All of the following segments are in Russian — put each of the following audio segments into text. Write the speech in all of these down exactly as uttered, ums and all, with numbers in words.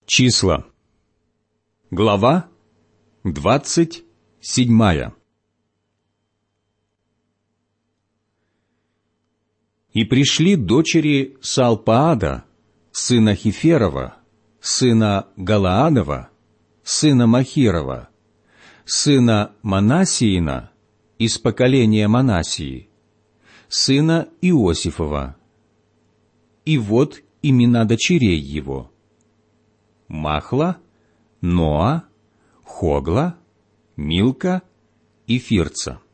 Числа. Глава двадцать седьмая. И пришли дочери Салпаада, сына Хеферова, сына Галаадова, сына Махирова, сына Манассиина из поколения Манассии, сына Иосифова. И вот имена дочерей его: Махла, Ноа, Хогла, Милка и Фирца.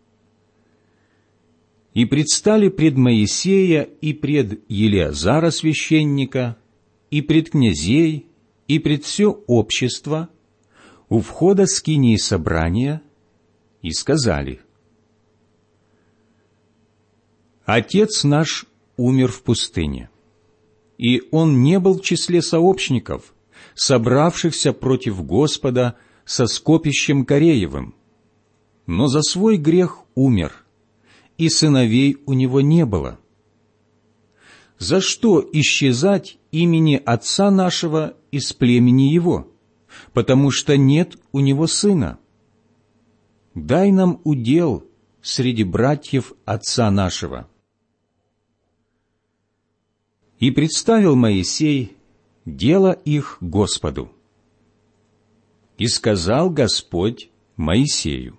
И предстали пред Моисея и пред Елеазара священника, и пред князей, и пред все общество у входа скинии собрания, и сказали: Отец наш умер в пустыне, и он не был в числе сообщников, собравшихся против Господа со скопищем Кореевым, но за свой грех умер, и сыновей у него не было. За что исчезать имени отца нашего из племени его, потому что нет у него сына? Дай нам удел среди братьев отца нашего. И представил Моисей дело их Господу. И сказал Господь Моисею: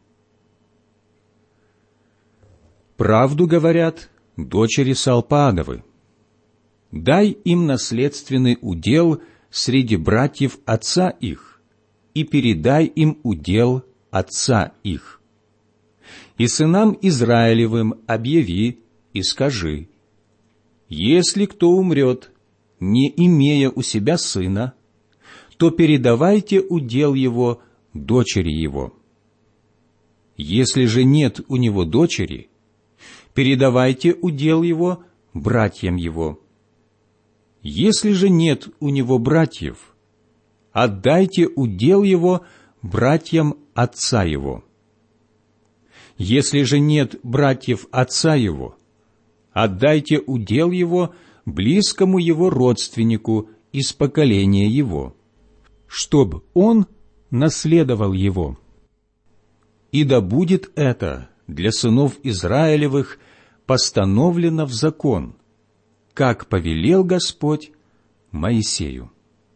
правду говорят дочери Салпаадовы. Дай им наследственный удел среди братьев отца их, и передай им удел отца их. И сынам Израилевым объяви и скажи: если кто умрет, не имея у себя сына, то передавайте удел его дочери его. Если же нет у него дочери, передавайте удел его братьям его. Если же нет у него братьев, отдайте удел его братьям отца его. Если же нет братьев отца его, отдайте удел его близкому его родственнику из поколения его, чтоб он наследовал его. И да будет это для сынов Израилевых постановлено в закон, как повелел Господь Моисею.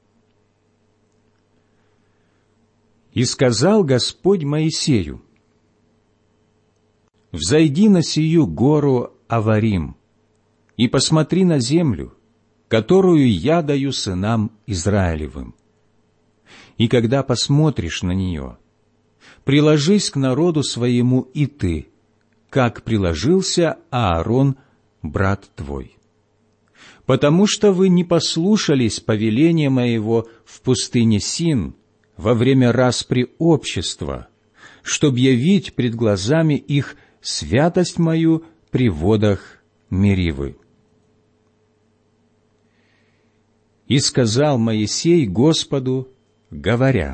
И сказал Господь Моисею: взойди на сию гору Аварим и посмотри на землю, которую я даю сынам Израилевым. И когда посмотришь на нее, приложись к народу своему и ты, как приложился Аарон, брат твой. Потому что вы не послушались повеления моего в пустыне Син во время распри общества, чтоб явить пред глазами их святость мою при водах Меривы. И сказал Моисей Господу, говоря: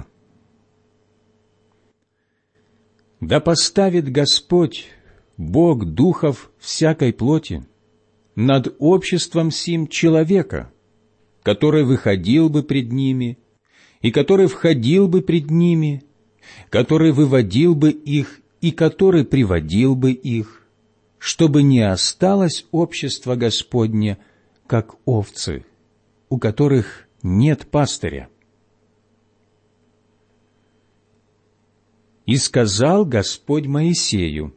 да поставит Господь, Бог духов всякой плоти, над обществом сим человека, который выходил бы пред ними, и который входил бы пред ними, который выводил бы их, и который приводил бы их, чтобы не осталось общество Господне, как овцы, у которых нет пастыря. И сказал Господь Моисею: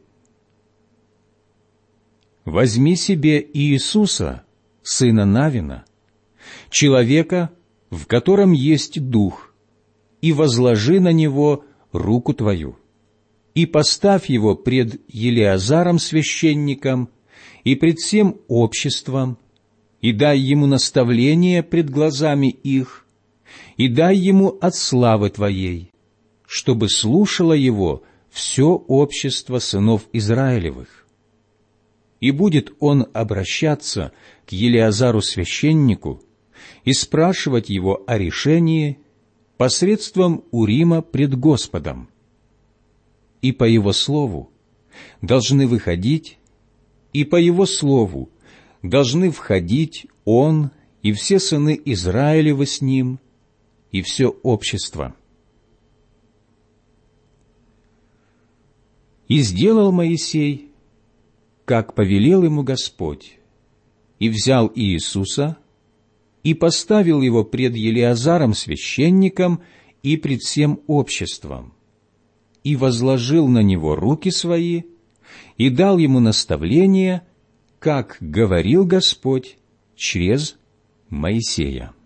возьми себе Иисуса, сына Навина, человека, в котором есть дух, и возложи на него руку твою, и поставь его пред Елеазаром священником и пред всем обществом, и дай ему наставление пред глазами их, и дай ему от славы твоей, чтобы слушало его все общество сынов Израилевых. И будет он обращаться к Елеазару священнику и спрашивать его о решении посредством Урима пред Господом. И по его слову должны выходить, и по его слову должны входить он и все сыны Израилевы с ним, и все общество. И сделал Моисей, как повелел ему Господь, и взял Иисуса, и поставил его пред Елеазаром священником и пред всем обществом, и возложил на него руки свои, и дал ему наставление, как говорил Господь через Моисея.